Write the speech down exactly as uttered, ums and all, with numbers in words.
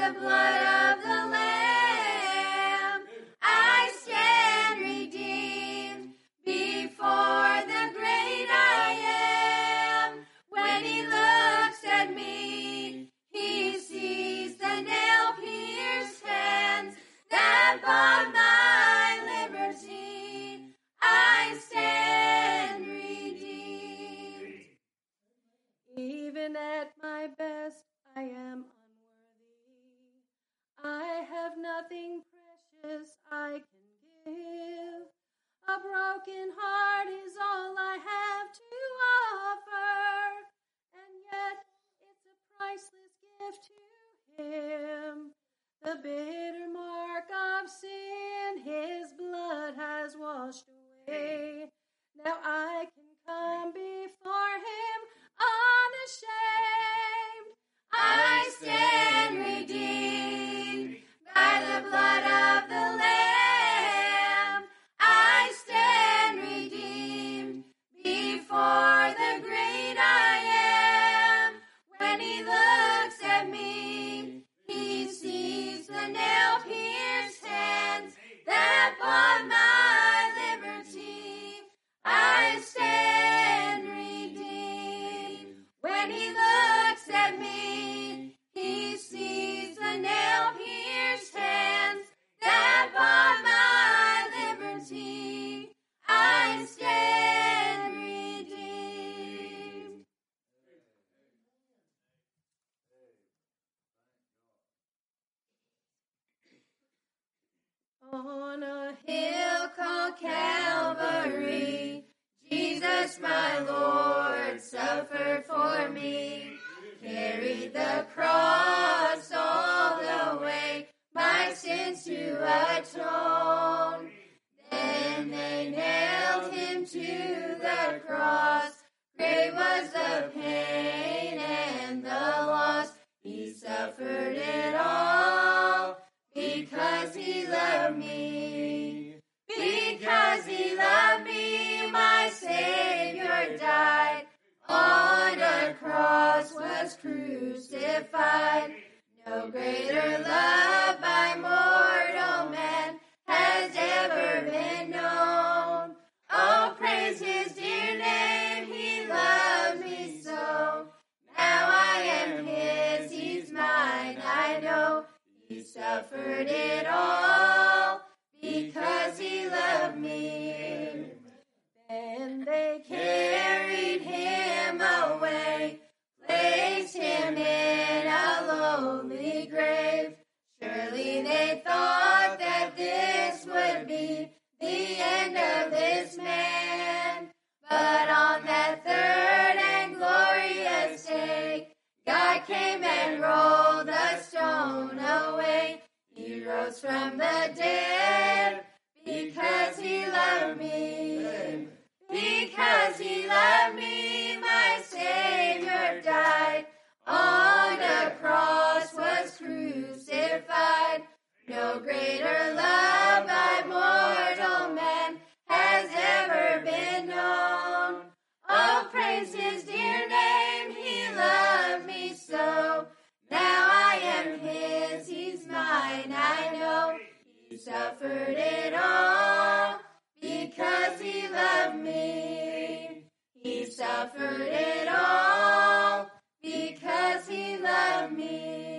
the blood of the Lamb, I stand redeemed before the great I am. When he looks at me, he sees the nail-pierced hands that bought my liberty. I stand redeemed. Even at my best, I am unworthy. I have nothing precious I can give. A broken heart is all I have to offer, and yet it's a priceless gift to him. The bitter mark of sin his blood has washed away. Now I can come before him unashamed. I stand redeemed by the blood of the Lamb. I stand redeemed before the great I am. When he looks at me, he sees the nail-pierced hands that bought my liberty. I stand redeemed. When he looks at me, he sees the nail-pierced hands that bought my liberty. I stand redeemed. On a hill called Calvary, Jesus my Lord suffered for me, carried the cross all the way, my sins to atone. Then they nailed him to the cross, great was the pain and the loss. He suffered it all because he loved me. Because he loved me, my Savior died. On a cross was crucified. No greater love by mortal man has ever been known. Oh, praise his dear name, he loves me so. Now I am his, he's mine, I know. He suffered it all because he loved me. Then they carried him away, placed him in a lonely grave. Surely they thought that this would be the end of this man. But on that third and glorious day, God came and rolled the stone away. He rose from the dead because he loved me. Because he loved me, my Savior died. On a cross was crucified. No greater love by mortal man has ever been known. Oh, praise his dear name, he loved me so. Now I am his, he's mine, I know. He suffered it all because he loved me. He suffered it all because he loved me.